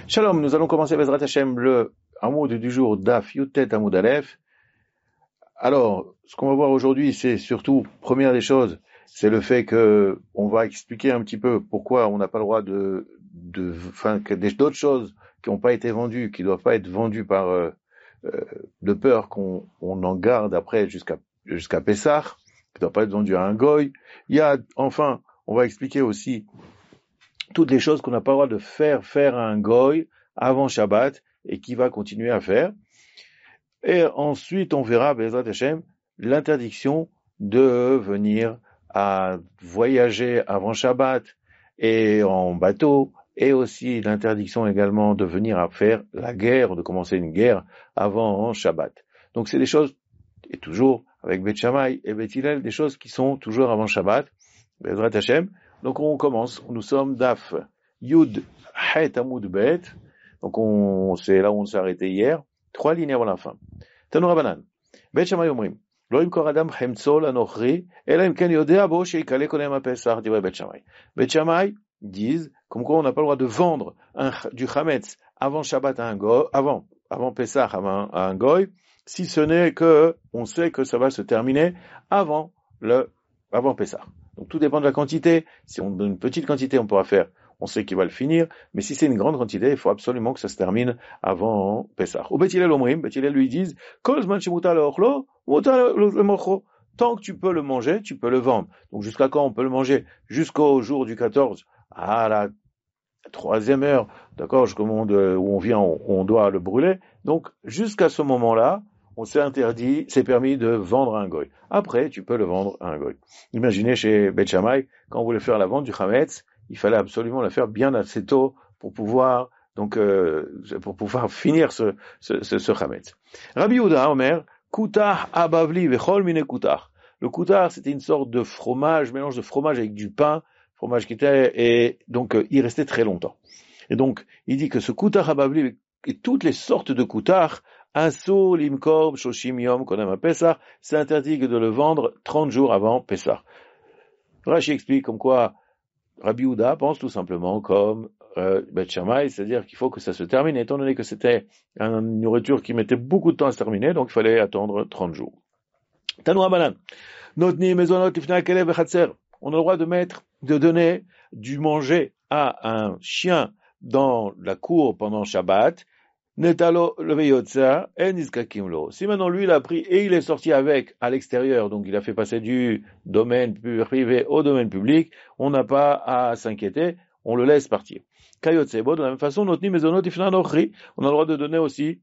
Shalom, nous allons commencer Bezrat Hashem le Hamoud du jour Daf Yutet Hamoud Aleph. Alors, ce qu'on va voir aujourd'hui, c'est surtout, première des choses, c'est le fait que on va expliquer un petit peu pourquoi on n'a pas le droit d'autres choses qui n'ont pas été vendues, qui ne doivent pas être vendues de peur qu'on en garde après jusqu'à Pessah, qui ne doivent pas être vendues à un goy. Enfin, on va expliquer aussi toutes les choses qu'on n'a pas le droit de faire à un goy avant Shabbat et qui va continuer à faire. Et ensuite, on verra, Bezrat Hashem, l'interdiction de venir à voyager avant Shabbat et en bateau, et aussi l'interdiction également de venir à faire la guerre, de commencer une guerre avant Shabbat. Donc c'est des choses, et toujours avec Beth Shammai et Beth Hillel, des choses qui sont toujours avant Shabbat, Bezrat Hashem. Donc on commence, nous sommes Daf Yud Het Amud Bet, donc c'est là où on s'est arrêté hier, 3 lignes avant la fin. Tanu Rabanan, Bet Shammai Omrim, Lo Yimkor Adam Chemtzo Lanochri, Ela Im Ken Yodea Bo Sheikale Konem HaPesach, dirait Bet Shammai. Bet Shammai disent, comme quoi on n'a pas le droit de vendre du Chametz avant Shabbat à un goy, avant Pesach à un goy, si ce n'est que on sait que ça va se terminer avant Pesach. Donc tout dépend de la quantité. Si on donne une petite quantité, on pourra faire, on sait qu'il va le finir, mais si c'est une grande quantité, il faut absolument que ça se termine avant Pessah. Au Beth Hillel Omrim, Beth Hillel lui disent, tant que tu peux le manger, tu peux le vendre. Donc jusqu'à quand on peut le manger? Jusqu'au jour du 14, à la 3e heure, d'accord, où on doit le brûler. Donc jusqu'à ce moment-là, on c'est permis de vendre à un goy. Après, tu peux le vendre à un goy. Imaginez chez Beth Shammai, quand on voulait faire la vente du Chametz, il fallait absolument la faire bien assez tôt pour pouvoir finir ce Chametz. Rabbi Yehuda, Omer, Kutah abavli vechol mine kutah. Le kutah, c'était une sorte de fromage, mélange de fromage avec du pain, fromage et donc il restait très longtemps. Et donc, il dit que ce kutah abavli et toutes les sortes de kutah, Asur limkor shoshim yom kodem Pesach, c'est interdit de le vendre 30 jours avant Pesach. Rashi explique comme quoi Rabbi Yehuda pense tout simplement comme Beth Shammai, c'est-à-dire qu'il faut que ça se termine, étant donné que c'était une nourriture qui mettait beaucoup de temps à se terminer, donc il fallait attendre 30 jours. Tanu Rabanan, notni mezonot lifnei kelev vechatzer. On a le droit de donner du manger à un chien dans la cour pendant Shabbat. Netalo leveyotza en iskakimlo. Si maintenant lui il a pris et il est sorti avec à l'extérieur, donc il a fait passer du domaine privé au domaine public, on n'a pas à s'inquiéter, on le laisse partir. Kayotsebo, de la même façon, notni mezonot ifna nochri, on a le droit de donner aussi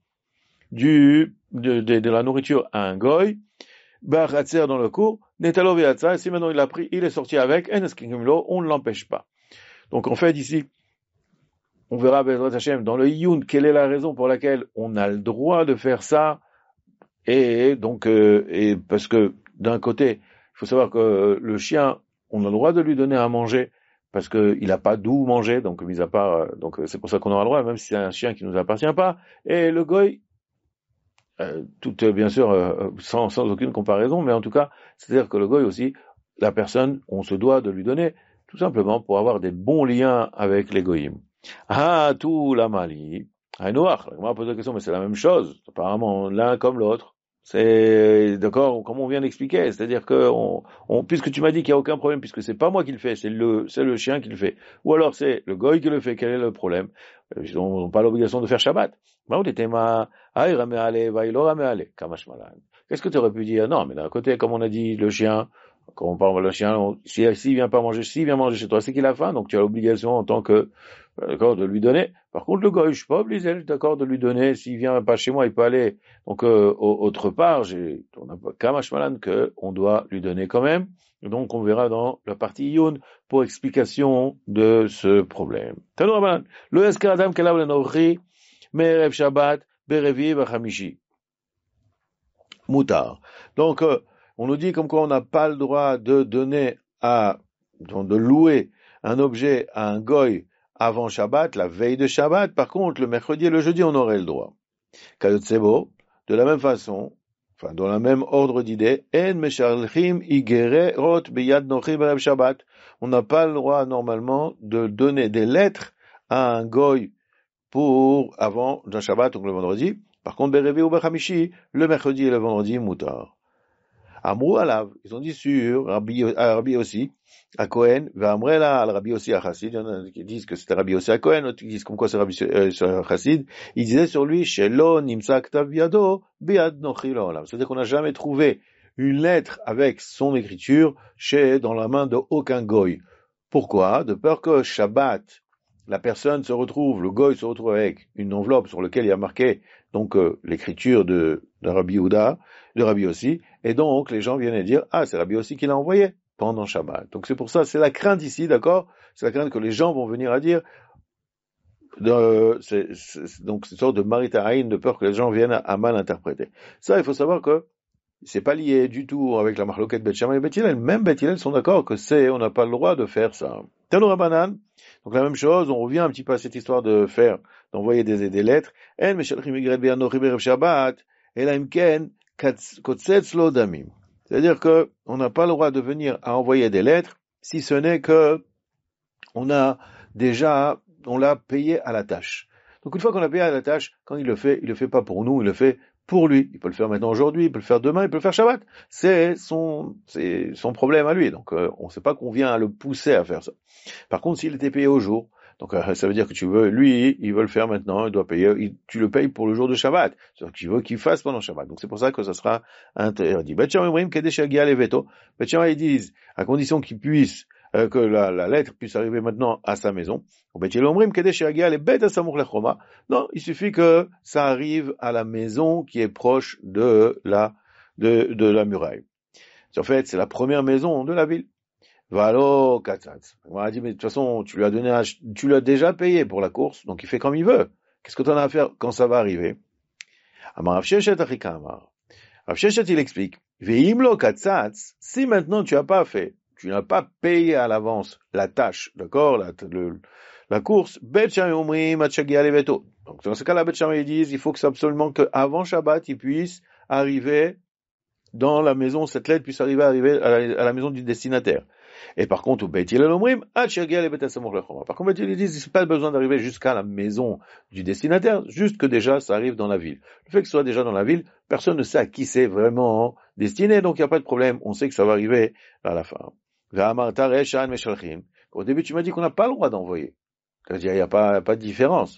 de la nourriture à un goy, bachatzer dans le cours, netalo veyotza, si maintenant il a pris, il est sorti avec, en iskakimlo, on ne l'empêche pas. Donc en fait ici, on verra Bezrat Hashem dans le Iyun quelle est la raison pour laquelle on a le droit de faire ça, et donc et parce que d'un côté, il faut savoir que le chien, on a le droit de lui donner à manger parce que il a pas d'où manger, donc mis à part, donc c'est pour ça qu'on aura le droit, même si c'est un chien qui nous appartient pas. Et le goy, bien sûr sans aucune comparaison, mais en tout cas, c'est-à-dire que le goy aussi, la personne, on se doit de lui donner tout simplement pour avoir des bons liens avec les goyim. Ah, tout la Mali. Ah, Noach, on va poser la question, mais c'est la même chose, apparemment, l'un comme l'autre. C'est, d'accord, comme on vient d'expliquer, c'est-à-dire que puisque tu m'as dit qu'il n'y a aucun problème, puisque c'est pas moi qui le fais, c'est le chien qui le fait. Ou alors c'est le goy qui le fait, quel est le problème? Ils n'ont pas l'obligation de faire Shabbat. Qu'est-ce que tu aurais pu dire? Non, mais d'un côté, comme on a dit, le chien, quand on parle le chien, s'il vient manger chez toi, c'est qu'il a faim, donc tu as l'obligation en tant que, d'accord, de lui donner. Par contre, le goy, je suis pas obligé, d'accord, de lui donner. S'il vient pas chez moi, il peut aller. Donc, autre part, on n'a pas Kamashmalan que on doit lui donner quand même. Donc, on verra dans la partie Yun pour explication de ce problème. Tanu Rabanan, le esker adam kelav lenochi me'erev Shabbat berevi v'chamishi mutar. Donc, on nous dit comme quoi on n'a pas le droit de de louer un objet à un goy avant Shabbat, la veille de Shabbat. Par contre, le mercredi et le jeudi, on aurait le droit. Kayotsebo, de la même façon, enfin, dans le même ordre d'idée, en meshalchim igere rot beyad nochi berev Shabbat. On n'a pas le droit, normalement, de donner des lettres à un goy pour avant d'un Shabbat, donc le vendredi. Par contre, Berevi ou Bechamishi, le mercredi et le vendredi, Moutar. Amrou alav, ils ont dit sur Rabbi aussi, à Cohen, Vamrela al Rabbi aussi à Chassid, il y en a qui disent que c'était Rabbi aussi à Cohen, d'autres qui disent comme quoi c'est Rabbi sur Chassid, il disait sur lui, Shelo nimsa ktav biado, biad nochi l'olam. C'est-à-dire qu'on n'a jamais trouvé une lettre avec son écriture dans la main de aucun goy. Pourquoi? De peur que Shabbat, la personne se retrouve, le goy se retrouve avec une enveloppe sur laquelle il y a marqué donc l'écriture de Rabbi Yehuda, de Rabbi aussi, et donc les gens viennent dire c'est Rabbi aussi qui l'a envoyé pendant Shabbat. Donc c'est pour ça, c'est la crainte ici, d'accord? C'est la crainte que les gens vont venir à dire. Donc c'est une sorte de maritaraïn, de peur que les gens viennent à mal interpréter. Ça, il faut savoir que c'est pas lié du tout avec la marloquette Bet Shammai et Bet Hillel. Même Bet Hillel sont d'accord que on n'a pas le droit de faire ça. Tano Rabbanan, donc la même chose, on revient un petit peu à cette histoire d'envoyer des lettres. En meshalchim igret be'anochi be'erev Shabbat, ela imken kotzetz lo damim. C'est-à-dire que on n'a pas le droit de venir à envoyer des lettres si ce n'est que on l'a payé à la tâche. Donc une fois qu'on l'a payé à la tâche, quand il le fait pas pour nous, il le fait pour lui. Il peut le faire maintenant aujourd'hui, il peut le faire demain, il peut le faire Shabbat. C'est son problème à lui. Donc on ne sait pas qu'on vient à le pousser à faire ça. Par contre, s'il était payé au jour, donc ça veut dire que il veut le faire maintenant, il doit payer, tu le payes pour le jour de Shabbat. C'est-à-dire que tu veux qu'il fasse pendant Shabbat. Donc c'est pour ça que ça sera interdit. Bet Shammai ils disent, à condition qu'il puisse que la lettre puisse arriver maintenant à sa maison. Non, il suffit que ça arrive à la maison qui est proche de la muraille. En fait, c'est la première maison de la ville. Valo katzatz. On a dit, mais de toute façon, tu l'as déjà payé pour la course, donc il fait comme il veut. Qu'est-ce que tu en as à faire quand ça va arriver? Rav Sheshet, il explique. Veimlo katzatz, si maintenant tu n'as pas payé à l'avance la tâche, d'accord, la course, Bet Shammai omrim atchagia leveto. Donc dans ce cas-là, Bet Shammai ils disent, il faut que c'est absolument qu'avant Shabbat, il puisse arriver dans la maison, cette lettre puisse arriver à la maison du destinataire. Et par contre, au Bet Hillel omrim atchagia levet asamuch lechoma. Par contre, Bet Hillel ils disent, il n'y a pas besoin d'arriver jusqu'à la maison du destinataire, juste que déjà ça arrive dans la ville. Le fait que ce soit déjà dans la ville, personne ne sait à qui c'est vraiment destiné, donc il n'y a pas de problème, on sait que ça va arriver à la fin. Au début, tu m'as dit qu'on n'a pas le droit d'envoyer. C'est-à-dire, il n'y a pas de différence.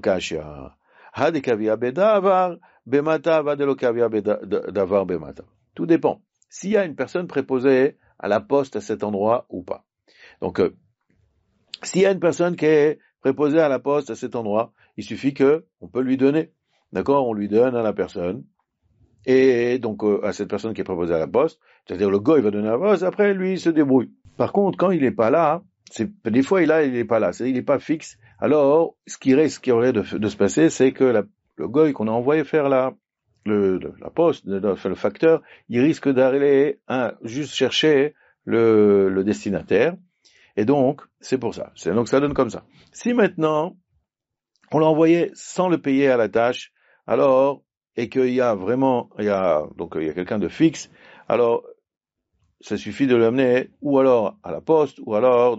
Tout dépend. S'il y a une personne préposée à la poste à cet endroit ou pas. Donc, s'il y a une personne qui est préposée à la poste à cet endroit, il suffit on peut lui donner. D'accord? On lui donne à la personne. Et donc, à cette personne qui est préposée à la poste, c'est-à-dire le gars, il va donner à la poste, après, lui, il se débrouille. Par contre, quand il n'est pas là, des fois, il n'est pas là, c'est-à-dire il n'est pas fixe. Alors, ce qui aurait de se passer, c'est que le gars qu'on a envoyé faire la poste, le facteur, il risque d'aller juste chercher le destinataire. Et donc, c'est pour ça. Donc, ça donne comme ça. Si maintenant, on l'a envoyé sans le payer à la tâche, alors, et qu'il y a quelqu'un de fixe, alors ça suffit de l'amener ou alors à la poste ou alors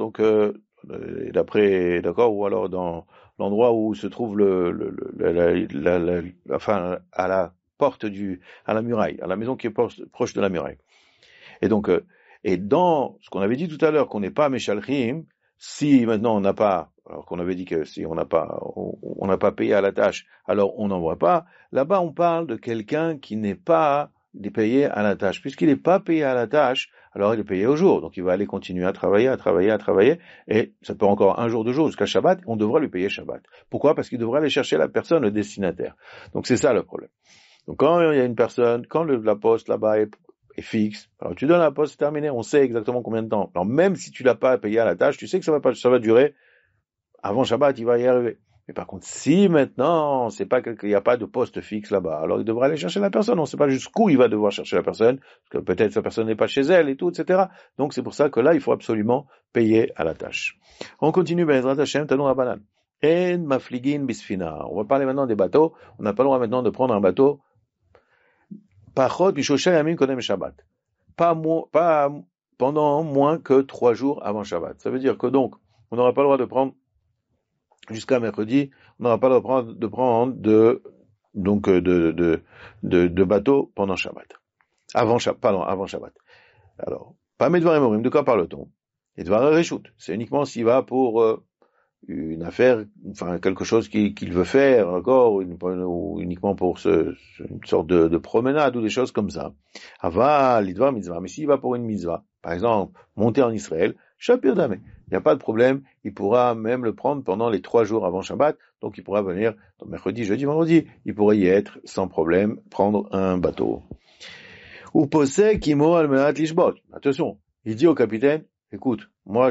ou alors dans l'endroit où se trouve à la porte à la muraille, à la maison qui est proche de la muraille. Et donc et dans ce qu'on avait dit tout à l'heure qu'on n'est pas meshalchim, si maintenant on n'a pas, alors qu'on avait dit que si on n'a pas payé à la tâche, alors on n'envoie pas. Là-bas, on parle de quelqu'un qui n'est pas payé à la tâche. Puisqu'il n'est pas payé à la tâche, alors il est payé au jour. Donc il va aller continuer à travailler, et ça peut encore un jour, 2 jours, jusqu'à Shabbat, on devra lui payer Shabbat. Pourquoi? Parce qu'il devra aller chercher la personne, le destinataire. Donc c'est ça le problème. Donc quand il y a une personne, quand la poste là-bas est fixe. Alors tu donnes la poste, c'est terminé, on sait exactement combien de temps. Alors même si tu l'as pas payé à la tâche, tu sais que ça va durer. Avant Shabbat, il va y arriver. Mais par contre, si maintenant, il n'y a pas de poste fixe là-bas, alors il devra aller chercher la personne. On ne sait pas jusqu'où il va devoir chercher la personne, parce que peut-être sa personne n'est pas chez elle et tout, etc. Donc c'est pour ça que là, il faut absolument payer à la tâche. On continue, Be'ezrat Hashem, Tanou Rabbanan. En mafligin bisfina. On va parler maintenant des bateaux. On n'a pas le droit maintenant de prendre un bateau Pachot bishosha yamin kodem Shabbat. Pas pendant moins que 3 jours avant Shabbat. Ça veut dire que donc, on n'aura pas le droit de prendre jusqu'à mercredi, on n'aura pas le droit de prendre de bateau pendant Shabbat. Avant Shabbat. Alors, pas Medvarim Orim, de quoi parle-t-on? Et Dvar Reshut, c'est uniquement s'il va pour une affaire, enfin quelque chose qu'il veut faire encore, ou uniquement pour une sorte de promenade ou des choses comme ça. Aval, Lidvar Mitzvah, mais s'il va pour une mitzvah, par exemple, monter en Israël, Shapir Dame, il n'y a pas de problème, il pourra même le prendre pendant les 3 jours avant Shabbat, donc il pourra venir, donc mercredi, jeudi, vendredi, il pourrait y être sans problème, prendre un bateau. Ou posé Kimo Almenat Lishbot. Attention, il dit au capitaine, écoute, moi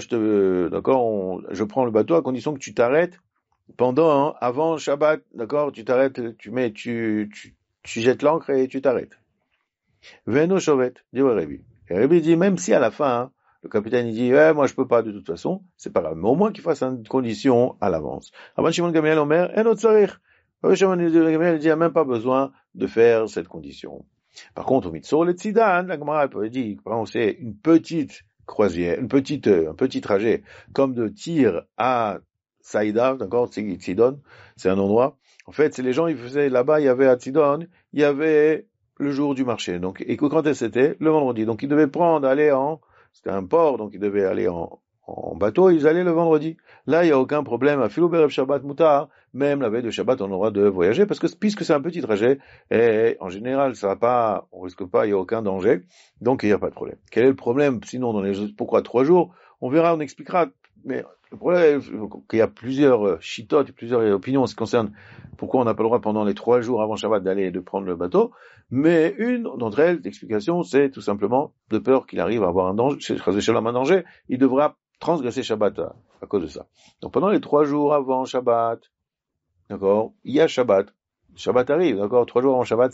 je prends le bateau à condition que tu t'arrêtes avant Shabbat, d'accord, tu t'arrêtes, tu jettes l'ancre et tu t'arrêtes. Veno Shovet, dit au Rébi. Et Rébi dit, même si à la fin, le capitaine il dit, moi je peux pas de toute façon, c'est pas grave, mais au moins qu'il fasse une condition à l'avance. Avant Shimon Gamliel Omer, en Otsarir. Shimon Gamliel dit, il n'y a même pas besoin de faire cette condition. Par contre, au Mitzor le Tzidan, la Gemara peut dire, par exemple, c'est une petite croisière, un petit trajet, comme de Tyr à Saïda, d'accord, Tzidon, c'est un endroit. En fait, c'est les gens, ils faisaient là-bas, il y avait à Tzidon, il y avait le jour du marché. Donc, et quand c'était? Le vendredi. Donc, ils devaient c'était un port, donc ils devaient aller en bateau, ils allaient le vendredi. Là, il n'y a aucun problème. À Filou Berev Shabbat Mutar, même la veille de Shabbat, on a le droit de voyager, parce que puisque c'est un petit trajet, et en général, on risque pas, il n'y a aucun danger, donc il n'y a pas de problème. Quel est le problème? Sinon, pourquoi 3 jours? On verra, on expliquera. Mais le problème, c'est qu'il y a plusieurs chitotes, plusieurs opinions en ce qui concerne pourquoi on n'a pas le droit pendant les 3 jours avant Shabbat d'aller et de prendre le bateau. Mais une d'entre elles, l'explication, c'est tout simplement de peur qu'il arrive à avoir un danger, il devra transgresser Shabbat à cause de ça. Donc pendant les 3 jours avant Shabbat, d'accord, il y a Shabbat. Shabbat arrive, d'accord, 3 jours avant Shabbat,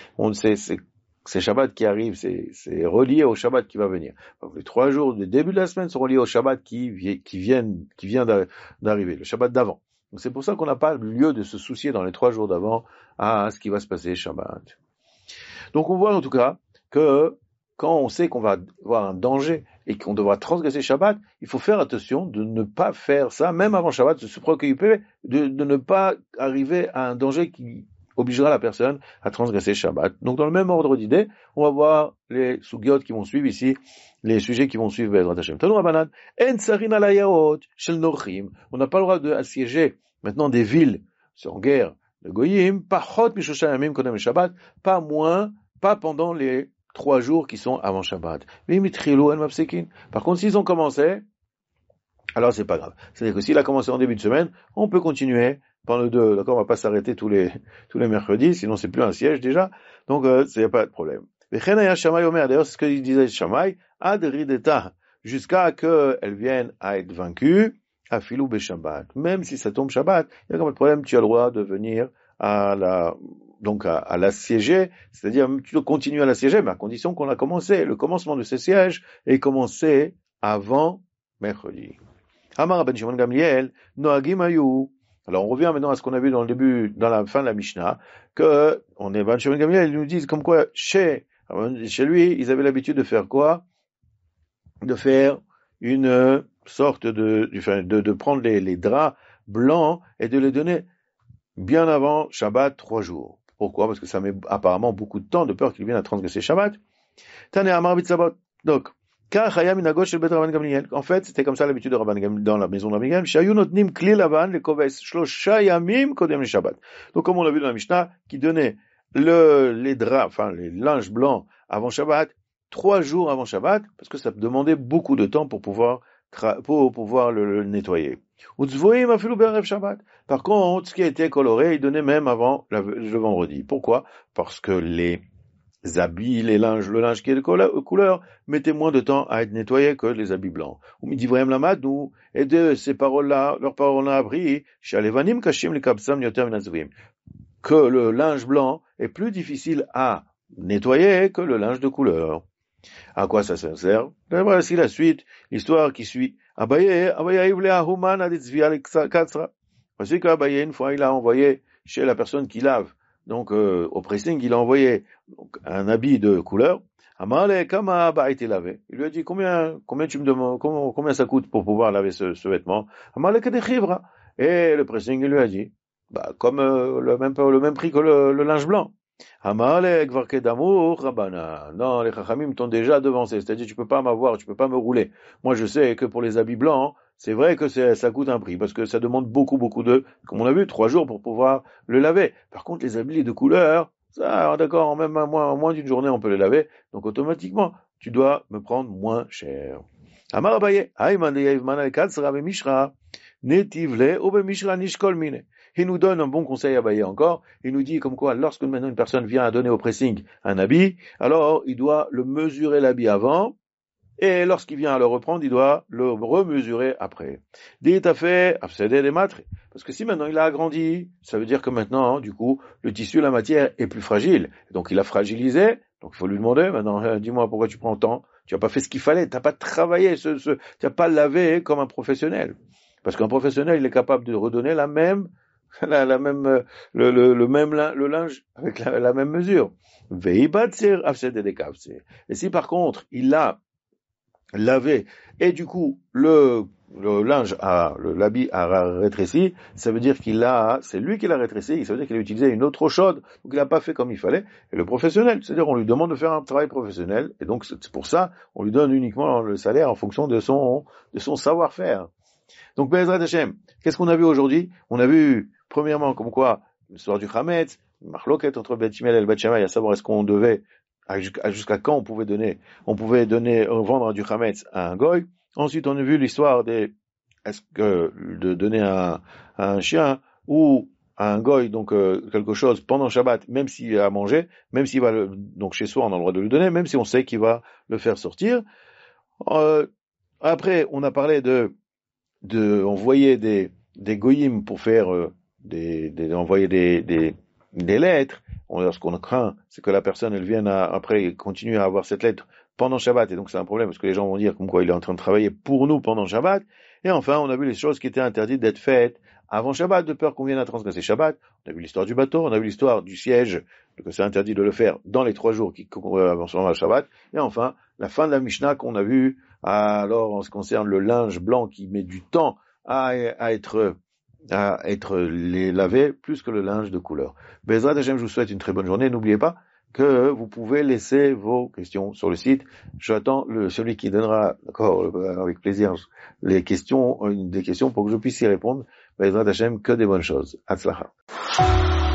c'est Shabbat qui arrive, c'est relié au Shabbat qui va venir. Donc les 3 jours du début de la semaine sont reliés au Shabbat qui vient d'arriver, le Shabbat d'avant. Donc c'est pour ça qu'on n'a pas lieu de se soucier dans les 3 jours d'avant à ce qui va se passer Shabbat. Donc on voit en tout cas que quand on sait qu'on va avoir un danger et qu'on devra transgresser Shabbat, il faut faire attention de ne pas faire ça, même avant Shabbat, de se préoccuper de ne pas arriver à un danger qui obligera la personne à transgresser Shabbat. Donc dans le même ordre d'idée, on va voir les sugyot qui vont suivre ici, les sujets qui vont suivre Be'ezrat Hashem. Tanou Rabbanan, en tsarin ala yaot shel norchim. On n'a pas le droit d'assiéger maintenant des villes, c'est en guerre, de Goyim, pachot mishosha yamim kodem Shabbat, pas pendant les 3 jours qui sont avant Shabbat. Par contre, s'ils ont commencé, alors c'est pas grave. C'est-à-dire que s'il a commencé en début de semaine, on peut continuer pendant le 2. D'accord, on va pas s'arrêter tous les mercredis, sinon c'est plus un siège déjà. Donc, il n'y a pas de problème. D'ailleurs, c'est ce que disait Shammai, ad rideta, jusqu'à qu'elle vienne à être vaincue, à filou Shabbat. Même si ça tombe Shabbat, il n'y a pas de problème, tu as le droit de venir à l'assiéger, c'est-à-dire tu dois continuer à l'assiéger, mais à condition qu'on a commencé. Le commencement de ce siège est commencé avant mercredi. Amar ben Shimon Gamliel, Noagim Ayu. Alors on revient maintenant à ce qu'on a vu dans la fin de la Mishnah, que Ben Shimon Gamliel, ils nous disent comme quoi chez lui, ils avaient l'habitude de faire quoi? De faire une sorte de prendre les draps blancs et de les donner bien avant Shabbat 3 jours. Pourquoi? Parce que ça met apparemment beaucoup de temps, de peur qu'ils viennent à transgresser Shabbat. Tane Amar Bitzabot. Donc, en fait, c'était comme ça l'habitude de Rabban Gamliel dans la maison de Rabban Gamliel. Donc, comme on l'a vu dans la Mishnah, qui donnait les draps, enfin les linges blancs avant Shabbat, 3 jours avant Shabbat, parce que ça demandait beaucoup de temps pour pouvoir le nettoyer. Par contre, ce qui était coloré, il donnait même avant le vendredi. Pourquoi? Parce que les habits, le linge qui est de couleur, mettait moins de temps à être nettoyé que les habits blancs. Et de ces paroles-là, leurs paroles ont appris, que le linge blanc est plus difficile à nettoyer que le linge de couleur. À quoi ça sert? Voici la suite, l'histoire qui suit. Voici qu'Abaye, une fois, il a envoyé chez la personne qui lave, donc au pressing, il a envoyé un habit de couleur. Amale, kama ba été lavé. Il lui a dit combien tu me demandes, combien ça coûte pour pouvoir laver ce vêtement? Amale kadechivra. Et le pressing il lui a dit Comme le même prix que le linge blanc. Amalek varke d'amour, Rabana. Non, les Chachamim t'ont déjà devancé. C'est-à-dire, tu peux pas m'avoir, tu peux pas me rouler. Moi, je sais que pour les habits blancs, c'est vrai que ça coûte un prix, parce que ça demande beaucoup comme on a vu, 3 jours pour pouvoir le laver. Par contre, les habits de couleur, ça, d'accord, en moins d'une journée, on peut les laver. Donc, automatiquement, tu dois me prendre moins cher. Amar Abaye, Ayman de Yevman al-Katzra be-Mishra, Netivle ou be-Mishra nishkol mine. Il nous donne un bon conseil à Abaye encore. Il nous dit comme quoi, lorsque maintenant une personne vient à donner au pressing un habit, alors il doit le mesurer l'habit avant, et lorsqu'il vient à le reprendre, il doit le remesurer après. Dit à fait, absédé les matres. Parce que si maintenant il a agrandi, ça veut dire que maintenant, du coup, le tissu, la matière est plus fragile. Donc il a fragilisé. Donc il faut lui demander, maintenant, dis-moi pourquoi tu prends autant. Tu n'as pas fait ce qu'il fallait. Tu n'as pas travaillé, tu n'as pas lavé comme un professionnel. Parce qu'un professionnel, il est capable de redonner le linge avec la même mesure. Et si par contre, il l'a lavé et du coup l'habit a rétréci, ça veut dire c'est lui qui l'a rétréci, ça veut dire qu'il a utilisé une eau trop chaude, donc il n'a pas fait comme il fallait. Et le professionnel, c'est-à-dire on lui demande de faire un travail professionnel, et donc c'est pour ça on lui donne uniquement le salaire en fonction de son savoir-faire. Donc Be'ezrat Hashem, qu'est-ce qu'on a vu aujourd'hui? On a vu premièrement comme quoi l'histoire du Chametz, une marloquette entre Beth Hillel et le Beth Shammai, à savoir est-ce qu'on devait jusqu'à quand on pouvait vendre du Chametz à un goy. Ensuite, on a vu l'histoire de donner à un chien ou à un goy, donc quelque chose pendant Shabbat, même s'il a mangé, même s'il va donc chez soi, on a le droit de lui donner, même si on sait qu'il va le faire sortir. Après, on a parlé de envoyer des goyim pour faire envoyer des lettres. Ce qu'on craint, c'est que la personne, elle vienne après continuer à avoir cette lettre pendant Shabbat, et donc c'est un problème, parce que les gens vont dire comme quoi il est en train de travailler pour nous pendant Shabbat. Et enfin, on a vu les choses qui étaient interdites d'être faites avant Shabbat, de peur qu'on vienne à transgresser Shabbat. On a vu l'histoire du bateau, on a vu l'histoire du siège, que c'est interdit de le faire dans les 3 jours avant Shabbat. Et enfin, la fin de la Mishnah qu'on a vue, alors en ce qui concerne le linge blanc qui met du temps à être lavé plus que le linge de couleur. Bezrat Hashem, je vous souhaite une très bonne journée. N'oubliez pas que vous pouvez laisser vos questions sur le site. J'attends celui qui donnera, d'accord, avec plaisir, des questions pour que je puisse y répondre. Bezrat Hashem, que des bonnes choses. Hatzlacha.